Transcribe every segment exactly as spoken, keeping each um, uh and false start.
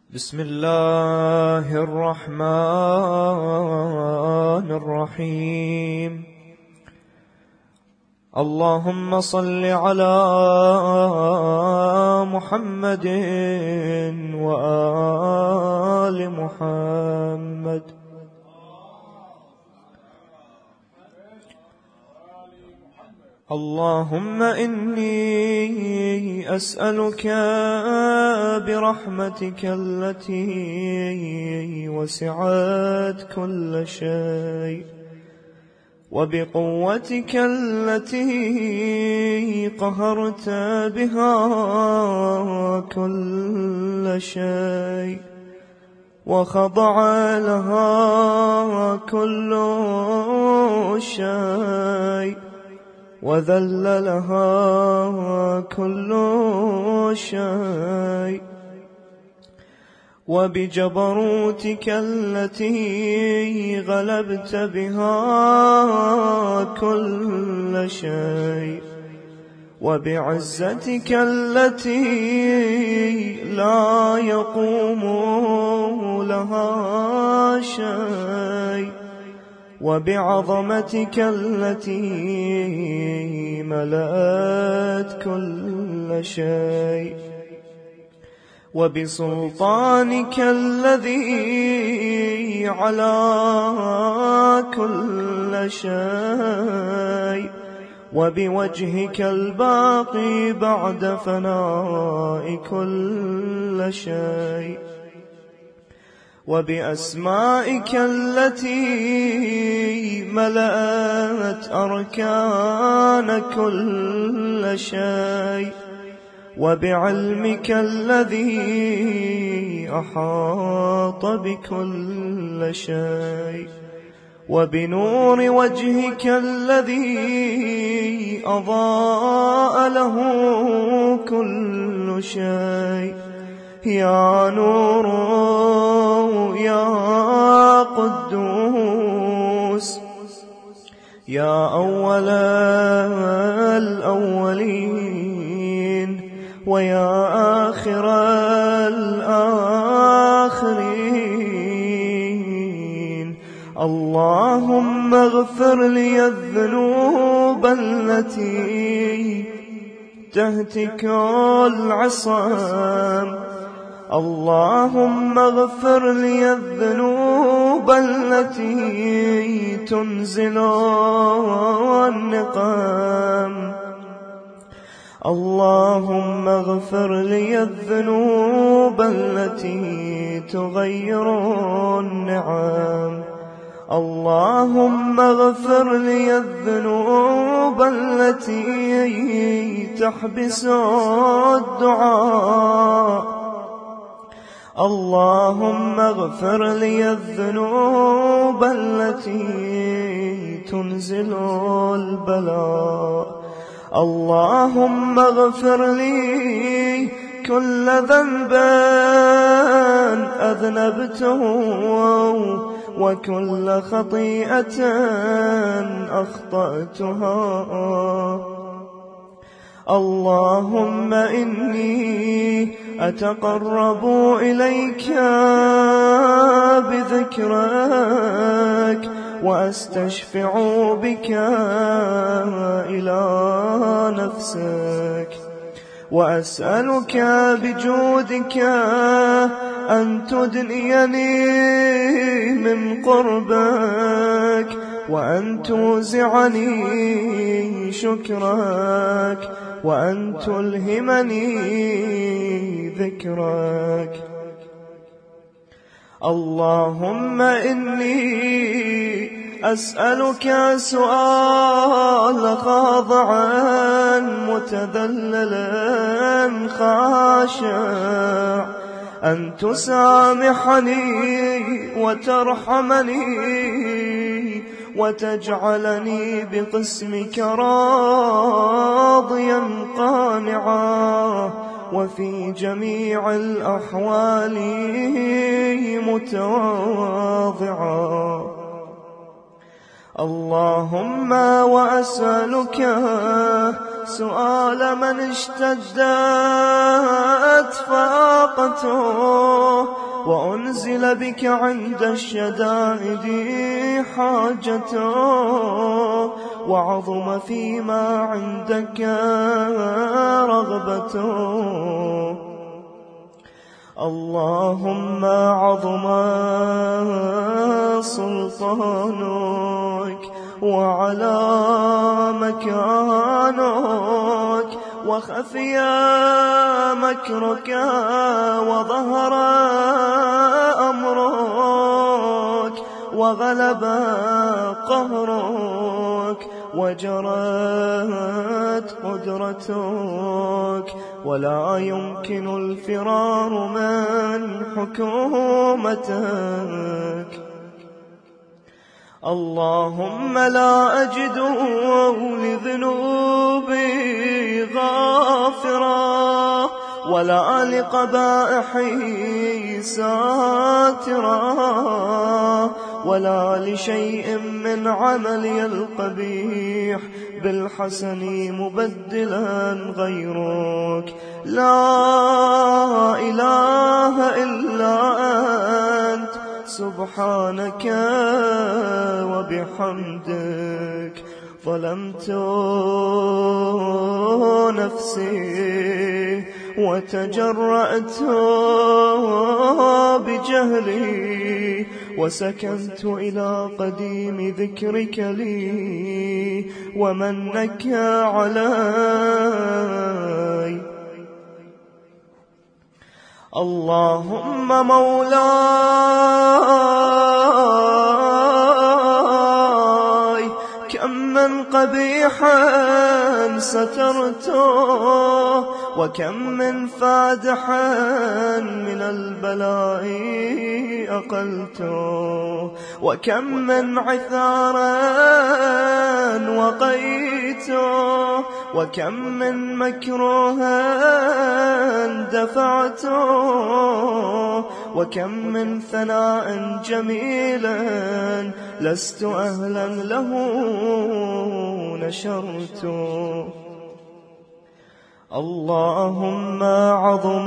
بسم الله الرحمن الرحيم. اللهم صل على محمد وآل محمد. اللهم إني أسألك برحمتك التي وسعت كل شيء، وبقوتك التي قهرت بها كل شيء، وخضع لها كل شيء، وذل لها كل شيء، وبجبروتك التي غلبت بها كل شيء، وبعزتك التي لا يقوم لها شيء، وبعظمتك التي ملأت كل شيء، وبسلطانك الذي على كل شيء، وبوجهك الباقي بعد فناء كل شيء، وبأسمائك التي ملأت أركان كل شيء، وبعلمك الذي أحاط بكل شيء، وبنور وجهك الذي أضاء له كل شيء. يا نور يا قدوس، يا أول الأولين، ويا آخر الآخرين. اللهم اغفر لي الذنوب التي تهتك العصام. اللهم اغفر لي الذنوب التي تنزل النقام. اللهم اغفر لي الذنوب التي تغير النعم. اللهم اغفر لي الذنوب التي تحبس الدعاء. اللهم اغفر لي الذنوب التي تنزل البلاء. اللهم اغفر لي كل ذنب أذنبته، وكل خطيئة أخطأتها. اللهم إني أتقرب إليك بذكرك، وأستشفع بك إلى نفسك، وأسألك بجودك أن تدنيني من قربك، وأن توزعني شكرك، وأن تلهمني ذكرك. اللهم إني أسألك سؤال خاضعا متذللا خاشع، أن تسامحني وترحمني، وتجعلني بقسمك راضيا قانعا، وفي جميع الأحوال متواضعا. اللهم وأسألك سؤال من اشتدت فاقته، وأنزل بك عند الشدائد حاجته، وعظم فيما عندك رغبته. اللهم عظم سلطانك وعلى مكانك، وخفي مكرك وظهر أمرك، وغلب قهرك وجرت قدرتك، ولا يمكن الفرار من حكومتك. اللهم لا أجد لذنوبي غافرا، ولا لقبائحي ساترا، ولا لشيء من عملي القبيح بالحسن مبدلا غيرك. لا إله إلا أنت سبحانك وبحمدك. ظلمت نفسي وتجرأت بجهلي، وسكنت إلى قديم ذكرك لي ومنك علي. اللهم مولاي كم من قبيحا سترته، وكم من فادحا من البلاء أقلته، وكم من عثارا وقيته، وكم من مكروها دفعته، وكم من ثناء جميلا لست أهلا له نشرته. اللهم عظم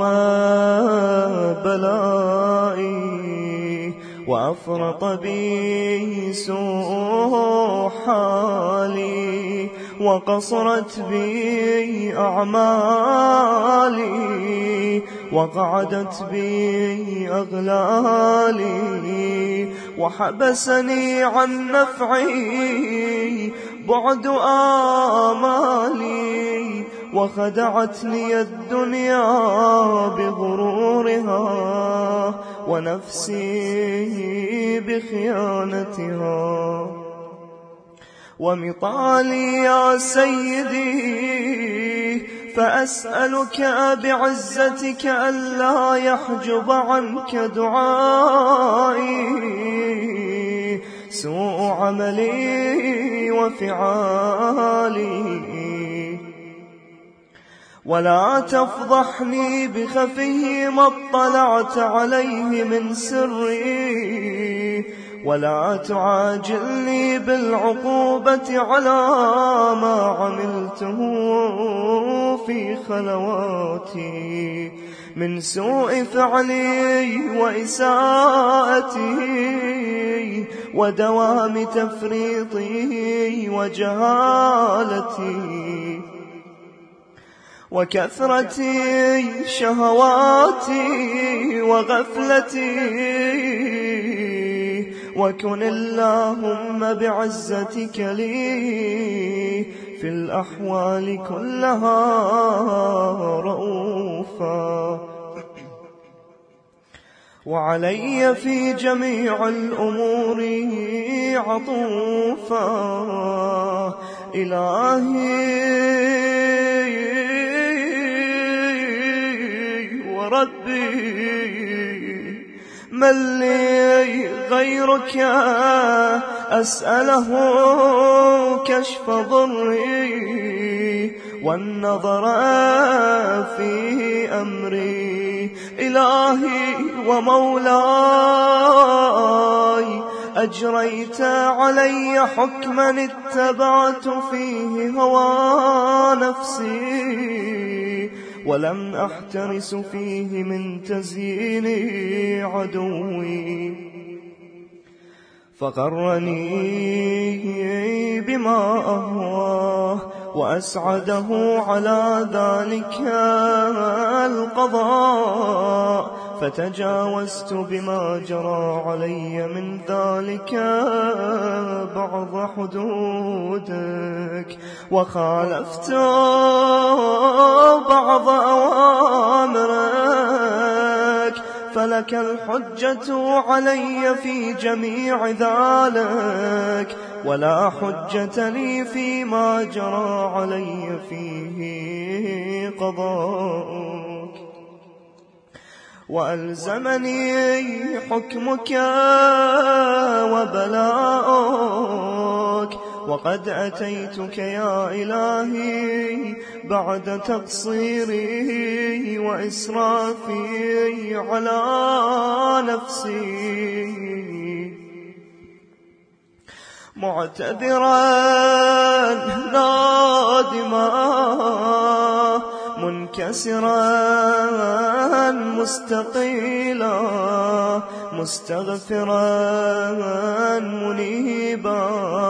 بلائي وأفرط بي سوء حالي، وقصرت بي أعمالي، وقعدت بي أغلالي، وحبسني عن نفعي بعد آمالي، وخدعتني الدنيا بغرورها، ونفسي بخيانتها. ومطالي يا سيدي فأسألك بعزتك ألا يحجب عنك دعائي سوء عملي وفعالي، ولا تفضحني بخفي ما اطلعت عليه من سري، ولا تعاجلني بالعقوبة على ما عملته في خلواتي من سوء فعلي وإساءتي ودوام تفريطي وجهالتي وكثرة شهواتي وغفلتي. وكن اللهم بعزتك لي في الأحوال كلها رؤوفا، وعلي في جميع الأمور عطوفا. إلهي وربي من لي غيرك أسأله كشف ضري والنظر في أمري. إلهي ومولاي أجريت علي حكما اتبعت فيه هوى نفسي، ولم أحترس فيه من تزيين عدوي. فغرني بما أهواه وأسعده على ذلك القضاء، فتجاوزت بما جرى علي من ذلك بعض حدودك، وخالفت بعض أوامرك، فلك الحجة علي في جميع ذلك، ولا حجة لي فيما جرى علي فيه قضاءك. وألزمني حكمك وبلاؤك، وقد أتيتك يا إلهي بعد تقصيري وإسرافي على نفسي، معتذرا نادما منكسرا مستقيلا مستغفرا منيبا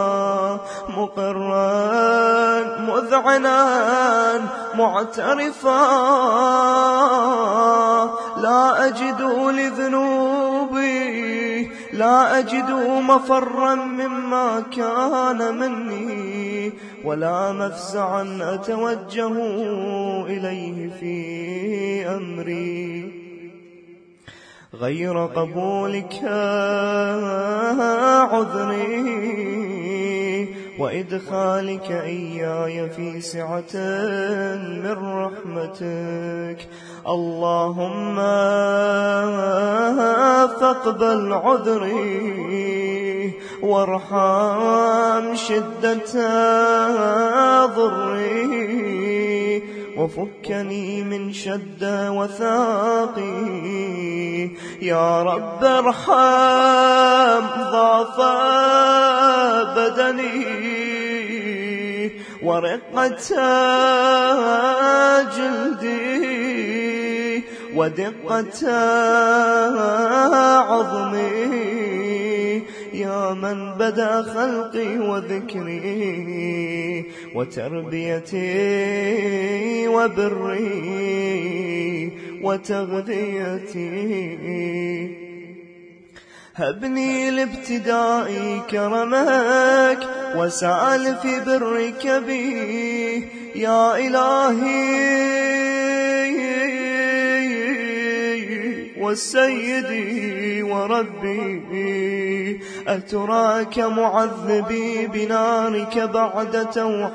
مقرا مذعنا معترفا، لا أجد لذنوبي لا أجد مفرا مما كان مني، ولا مفزعا أتوجه إليه في أمري غير قبولك عذري وإدخالك إياي في سعة من رحمتك. اللهم فاقبل عذري وارحم شدة ضري، وفكني من شد وثاقي. يا رب ارحم ضعف بدني ورقة جلدي ودقة عظمي، يا من بدأ خلقي وذكري وتربيتي وبري وتغذيتي. هبني لابتدائي كرمك وسأل في برك بي يا إلهي والسيدي وربي. أتراك معذبي بنارك بعد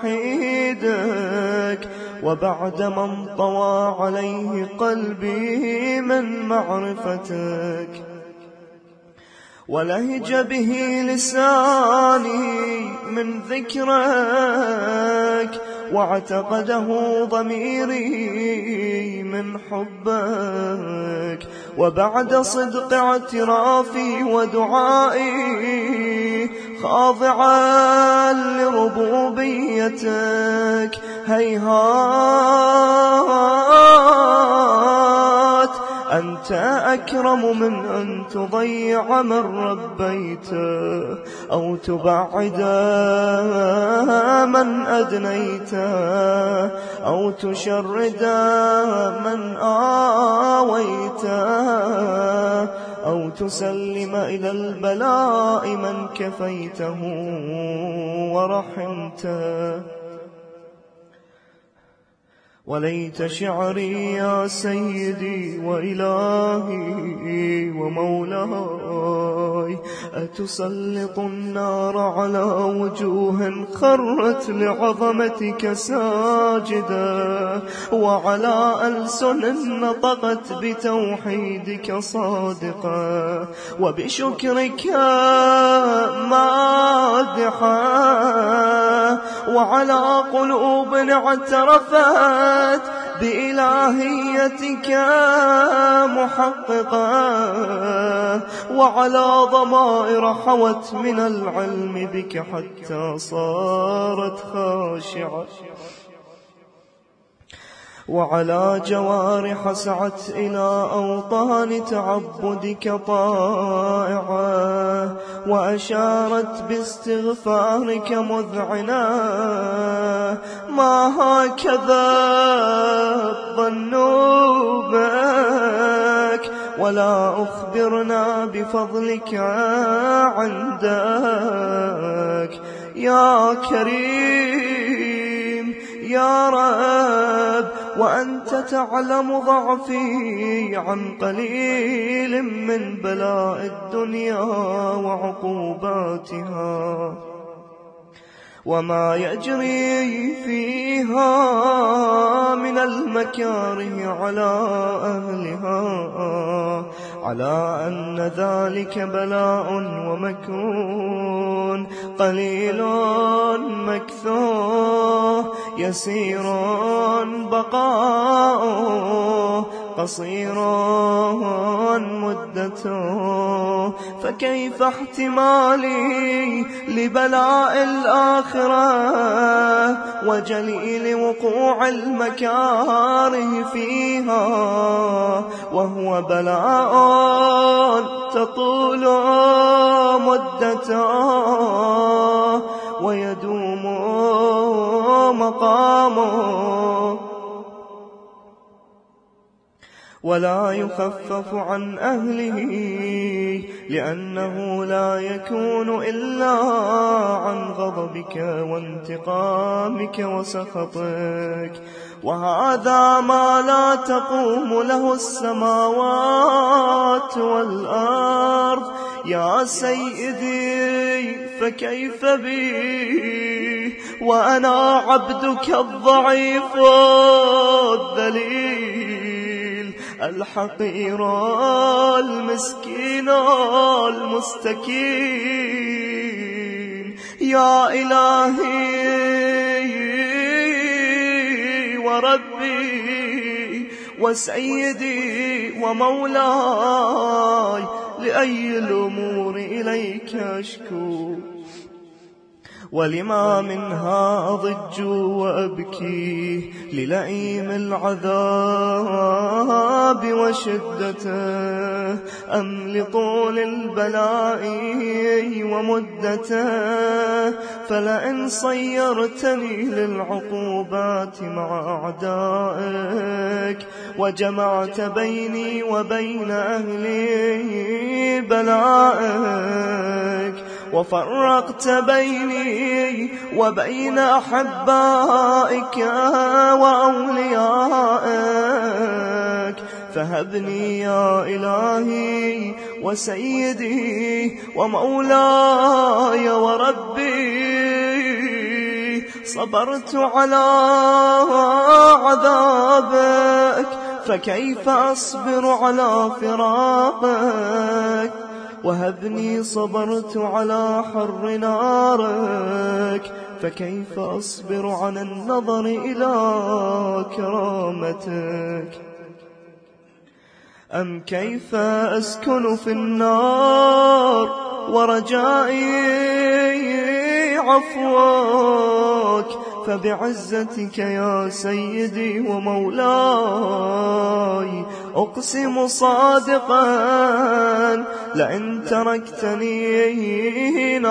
توحيدك وبعد من طوى عليه قلبي من معرفتك، ولهج به لساني من ذكرك واعتقده ضميري من حبك، وبعد صدق اعترافي ودعائي خاضعا لربوبيتك هيهات أنت أكرم من أن تضيع من ربيته أو تبعد من أدنيته أو تشرد من آويته أو تسلم إلى البلاء من كفيته ورحمته. وليت شعري يا سيدي وإلهي ومولاي أتسلط النار على وجوه خرت لعظمتك ساجدة، وعلى ألسن نطقت بتوحيدك صادقة، وبشكرك مادحة، وعلى قلوب اعترفت بإلهيتك محققة، وعلى ضمائر حوت من العلم بك حتى صارت خاشعة، وعلى جوارح سعت إلى أوطان تعبدك طائعة، وأشارت باستغفارك مذعنة. ما هكذا الظن بك، ولا أخبرنا بفضلك عندك يا كريم يا رب، وأنت تعلم ضعفي عن قليل من بلاء الدنيا وعقوباتها، وما يجري فيها من المكاره على أهلها، على أن ذلك بلاء ومكون قليل مكثوه، يسير بقاؤه، قصير مدته. فكيف احتمالي لبلاء الآخرة وجليل وقوع المكاره فيها، وهو بلاء تطول مدته ويدوم مقامه، ولا يخفف عن أهله، لأنه لا يكون إلا عن غضبك وانتقامك وسخطك. وهذا ما لا تقوم له السماوات والأرض يا سيدي، فكيف بي وأنا عبدك الضعيف الذليل الحقير المسكين المستكين. يا إلهي وربي وسيدي ومولاي، لأي الأمور إليك أشكو، ولما منها أضج وأبكي، للئيم العذاب وشدته أم لطول البلاء ومدته. فلئن صيرتني للعقوبات مع أعدائك، وجمعت بيني وبين أهلي بلائك، وفرقت بيني وبين أحبائك وأوليائك، فهبني يا إلهي وسيدي ومولاي وربي. صبرت على عذابك، فكيف أصبر على فراقك؟ وهبني صبرت على حر نارك، فكيف أصبر عن النظر إلى كرامتك؟ أم كيف أسكن في النار ورجائي عفوك؟ فبعزتك يا سيدي ومولاي أقسم صادقا، لئن تركتني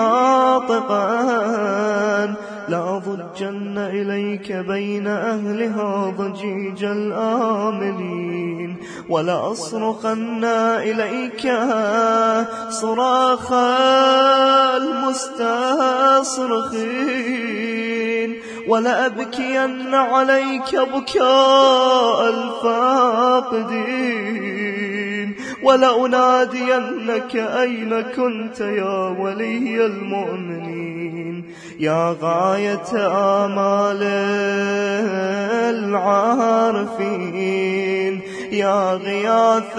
ناطقا لأضجن إليك بين أهلها ضجيج الآملين، ولأصرخن إليك صراخ المستصرخين، ولأبكين عليك بكاء الفاقدين، ولأنادينك أين كنت يا ولي المؤمنين، يا غاية آمال العارفين، يا غياث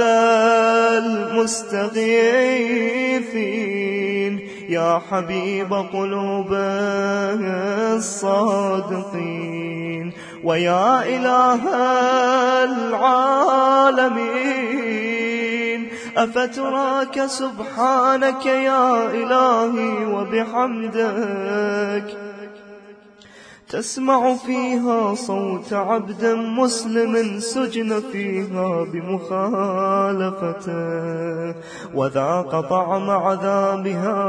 المستغيثين، يا حبيب قلوب الصادقين. ويا إله العالمين أفتراك سبحانك يا إلهي وبحمدك تسمع فيها صوت عبد مسلم سجن فيها بمخالفته وذاق طعم عذابها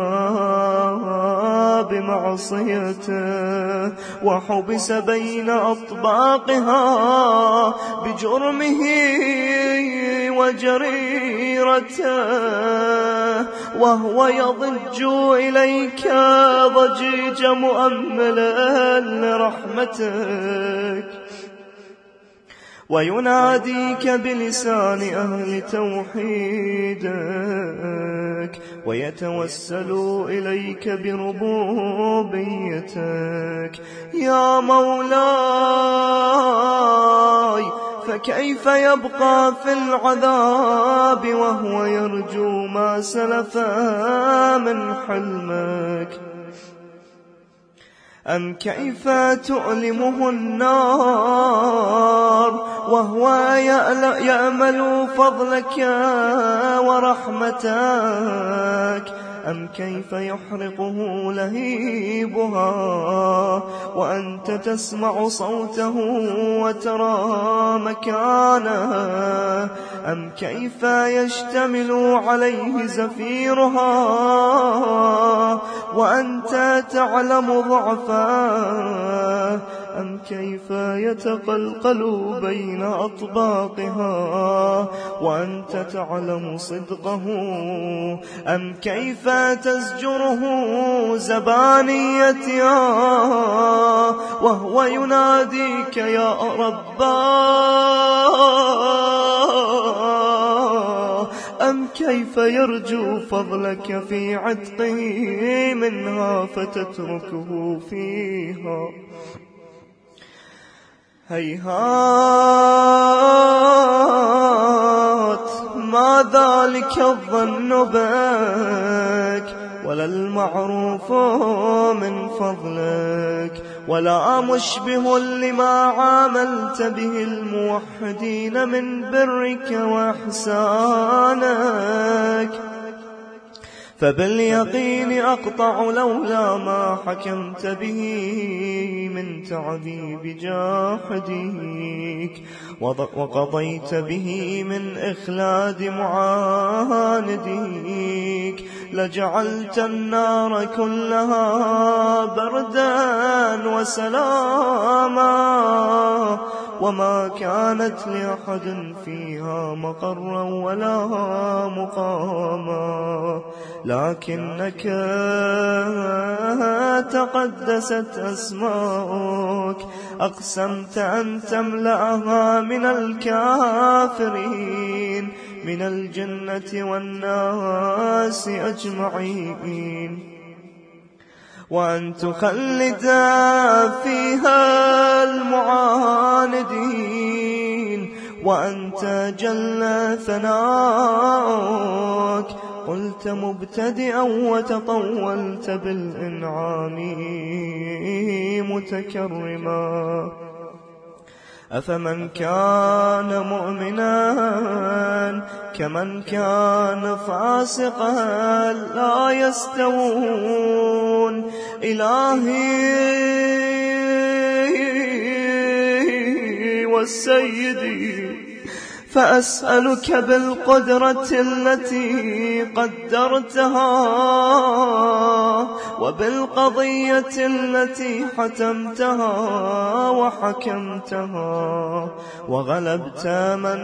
بمعصيته وحبس بين أطباقها بجرمه وجريرته وهو يضج إليك ضجيج مؤملا لرحمتك ويناديك بلسان أهل توحيدك ويتوسل إليك بربوبيتك يا مولاي فكيف يبقى في العذاب وهو يرجو ما سلف من حلمك أم كيف تؤلمه النار وهو يأمل فضلك ورحمتك أم كيف يحرقه لهيبها وأنت تسمع صوته وترى مكانه أم كيف يشتمل عليه زفيرها وأنت تعلم ضعفه أم كيف يتقلقل بين أطباقها وأنت تعلم صدقه أم كيف تزجره زبانيتها وهو يناديك يا ربا أم كيف يرجو فضلك في عتقه منها فتتركه فيها هيهات ما ذلك الظن بك ولا المعروف من فضلك ولا مشبه لما عاملت به الموحدين من برك وإحسانك فباليقين أقطع لولا ما حكمت به من تعذيب جاحديك وقضيت به من إخلاد معانديك لجعلت النار كلها بردا وسلاما وما كانت لأحد فيها مقرا ولا مقاما لكنك تقدست أسماؤك أقسمت أن تملأها من الكافرين من الجنة والناس أجمعين وأن تخلد فيها المعاندين وأنت جل ثناؤك قلت مبتدئا وتطولت بالإنعام متكرما أفمن كان مؤمنا كمن كان فاسقا لا يستوون إلهي والسيدي فأسألك بالقدرة التي قدرتها وبالقضية التي حتمتها وحكمتها وغلبت من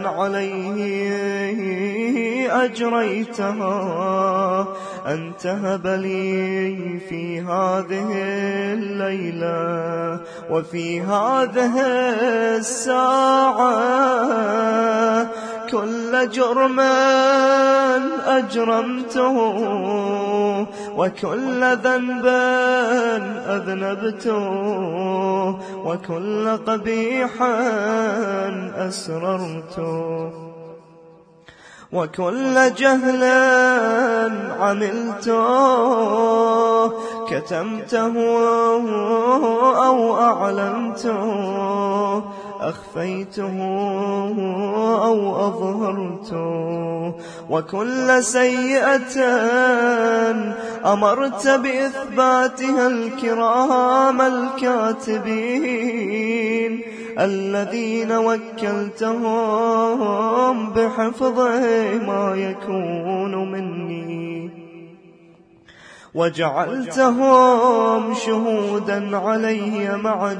عليه أجريتها أن تهب لي في هذه الليلة وفي هذه الساعة كل جرم أجرمته وكل ذنب أذنبته وكل قبيح أسررته وكل جهل عملته كتمته أو أعلنته، أخفيته أو أظهرته، وكل سيئة أمرت بإثباتها الكرام الكاتبين الذين وكلتهم بحفظ ما يكون مني، وجعلتهم شهودا علي مع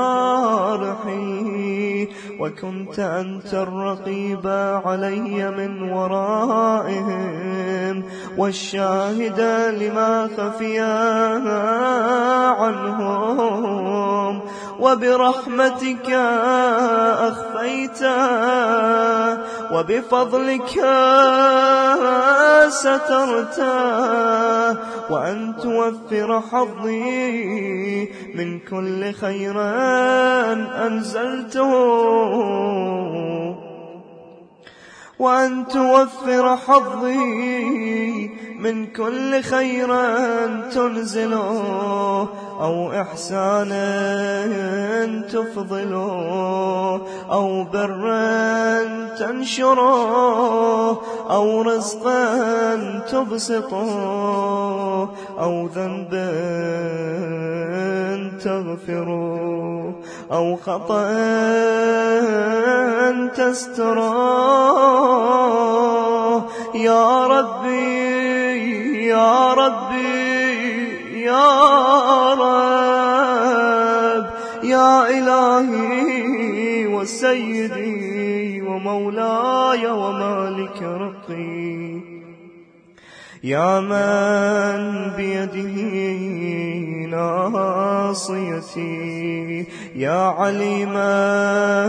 جوارحي، وكنت أنت الرقيب علي من ورائهم، والشاهد لما خفي عنهم، وبرحمتك أخفيت وبفضلك سترت، وأن توفر حظي من كل خير أنزلته، وأن توفر حظي من كل خير تنزله، أو إحسان تفضله، أو برا تنشره، أو رزقا تبسطه، أو ذنب تغفره، أو خطأ تستره. يا ربي يا ربي يا رب، يا إلهي وسيدي ومولاي ومالك رقي، يا من بيده ناصيتي، يا عليما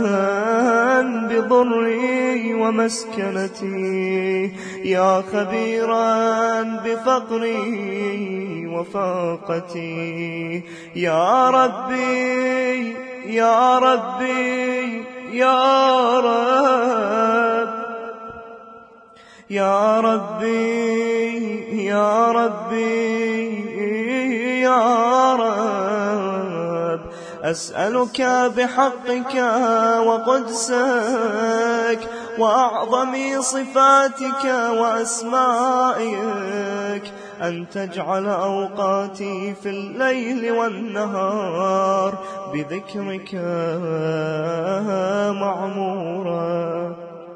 بضري ومسكنتي، يا خبيرا بفقري وفاقتي، يا ربي يا ربي يا رب، يا ربي يا ربي يا رب، أسألك بحقك وقدسك وأعظم صفاتك وأسمائك أن تجعل أوقاتي في الليل والنهار بذكرك معمورا،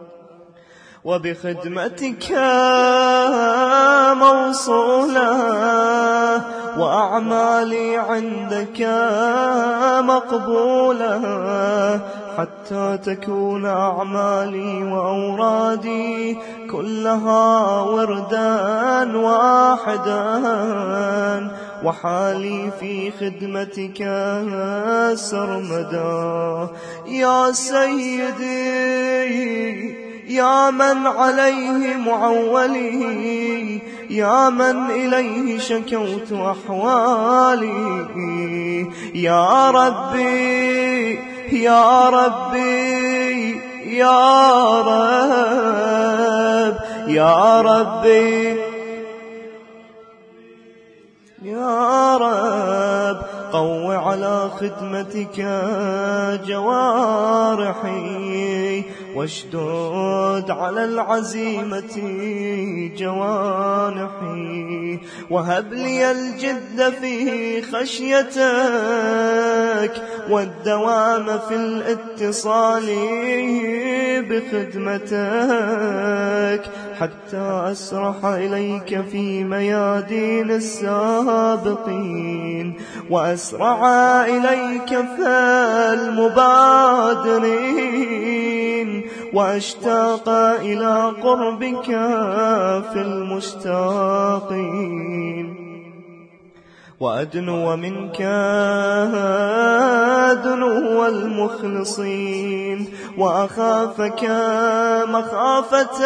وبخدمتك موصولة، وأعمالي عندك مقبولة، حتى تكون أعمالي وأورادي كلها وردا واحدا، وحالي في خدمتك سرمدا. يا سيدي يا من عليه معولي، يا من إليه شكوت أحوالي، يا ربي يا ربي يا رب، يا ربي يا رب، قو على خدمتك جوارحي، واشدد على العزيمة جوانحي، وهب لي الجد في خشيتك، والدوام في الاتصال بخدمتك، حتى أسرح إليك في ميادين السابقين، وأسرع إليك في المبادرين، وأشتاق إلى قربك في المشتاقين، وأدنو منك دنو المخلصين، وأخافك مخافة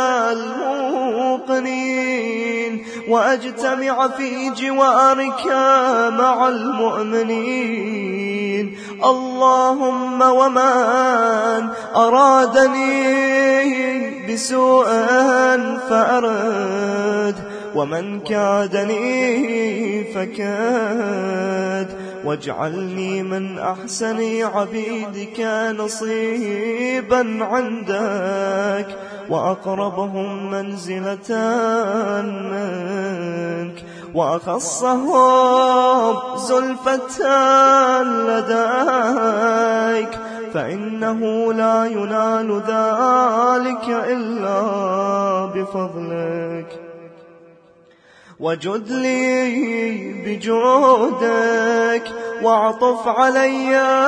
الموقنين، وأجتمع في جوارك مع المؤمنين. اللهم ومن أرادني بسوء فأرد، ومن كادني فكاد، واجعلني من أحسن عبيدك نصيبا عندك، وأقربهم منزلة منك، وأخصهم زلفة لديك، فإنه لا ينال ذلك إلا بفضلك. وجد لي بجودك، واعطف علي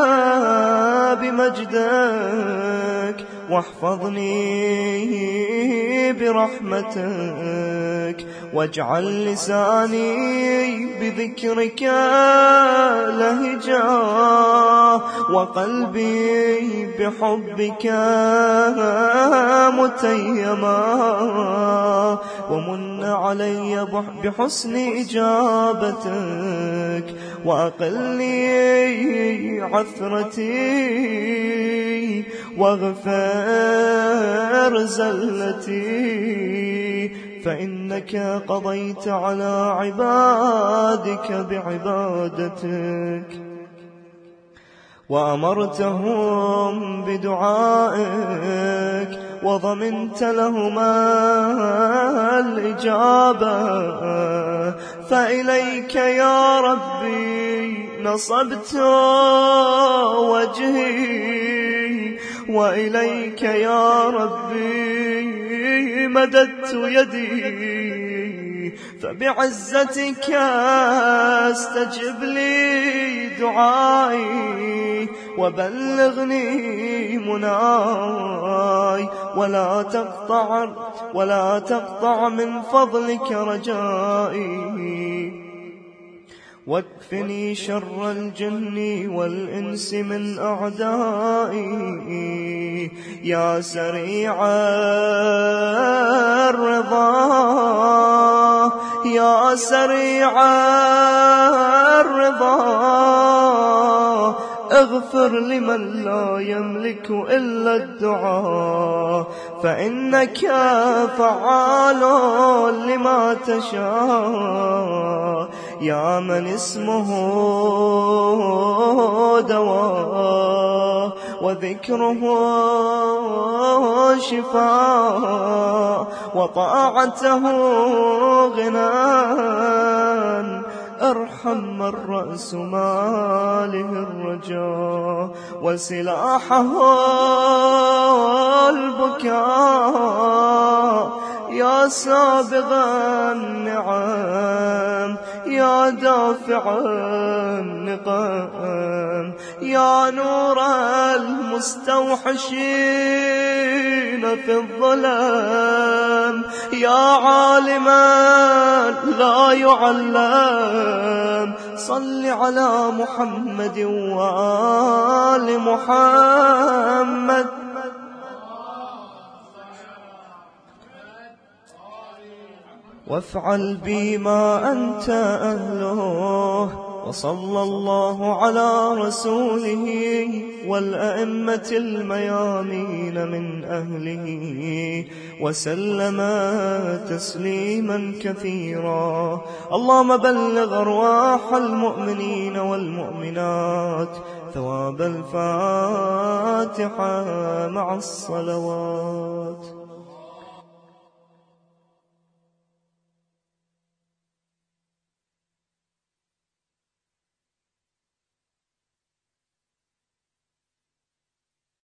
بمجدك، واحفظني برحمتك، واجعل لساني بذكرك لهجا، وقلبي بحبك متيما، ومن علي بحسن إجابتك، وأقلني عثرتي، واغفر زلتي، فإنك قضيت على عبادك بعبادتك، وأمرتهم بدعائك، وضمنت لهما الإجابة، فإليك يا ربي نصبت وجهي، وإليك يا ربي مددت يدي، فبعزتك استجب لي دعائي، وبلغني مناي، ولا تقطع ولا تقطع من فضلك رجائي، واكفني شر الجن والإنس من أعدائي، يا سريع الرضا يا سريع الرضا، اغفر لمن لا يملك إلا الدعاء، فإنك فعال لما تشاء، يا من اسمه دواء، وذكره شفاء، وطاعته غنى، ارحم من رأس ماله الرجاء، وسلاحه البكاء، يا سابغ النعم، يا دافع النقم، يا نور المستوحشين في الظلام، يا عالما لا يعلم، صل على محمد وآل محمد. وافعل بي ما أنت أهله، وصلى الله على رسوله والأئمة الميامين من أهله، وسلم تسليما كثيرا. اللهم بلغ أرواح المؤمنين والمؤمنات ثواب الفاتحة مع الصلوات.